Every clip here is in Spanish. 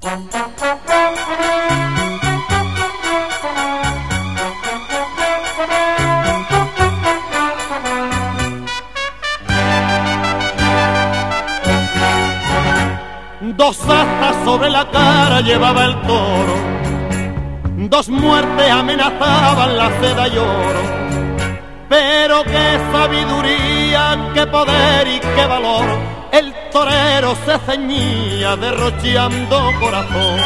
Dos astas sobre la cara llevaba el toro, dos muertes amenazaban la seda y oro. Pero qué sabiduría, qué poder y qué valor, el torero se ceñía derrochando corazón.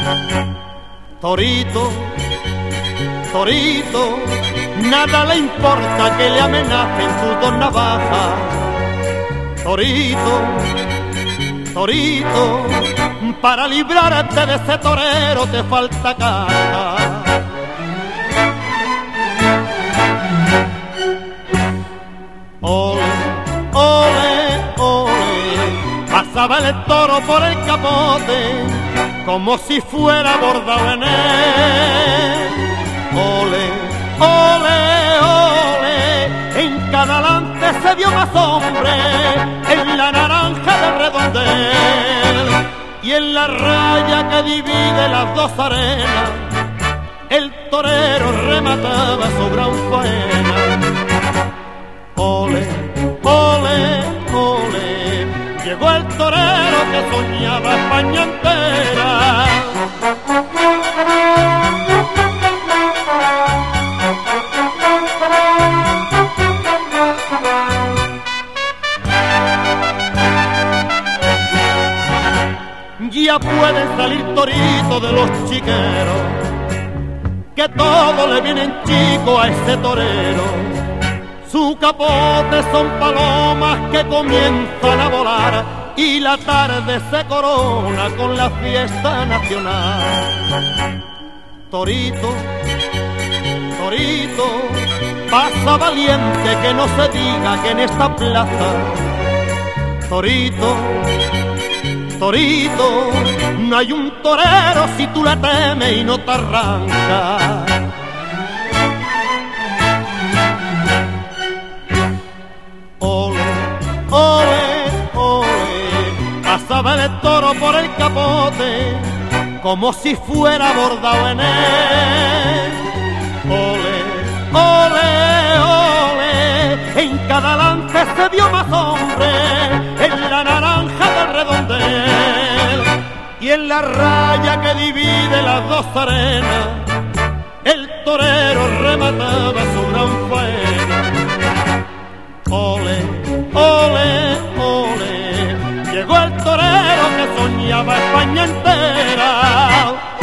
Torito, torito, nada le importa que le amenacen sus dos navajas. Torito, torito, para librarte de ese torero te falta caja. Ole, ole, ole, pasaba el toro por el capote como si fuera bordado en él. Ole, ole, ole, en cada lance se vio más hombre, en la naranja del redondel y en la raya que divide las dos arenas, el torero remataba su gran faena. Ole, ole, ole, llegó el torero que soñaba España entera. Ya pueden salir toritos de los chiqueros, que todo le viene chico a ese torero. Su capote son palomas que comienzan a volar y la tarde se corona con la fiesta nacional. Torito, torito, pasa valiente que no se diga que en esta plaza. Torito, torito, no hay un torero si tú la temes y no te arranca. Ole, ole, ole, pasaba el toro por el capote como si fuera bordado en él. Ole, ole, ole, en cada lance se vio más hombre, en la naranja del redondel y en la raya que divide las dos arenas, el torero remataba su gran faena. Ole, ole, ole, llegó el torero que soñaba España entera.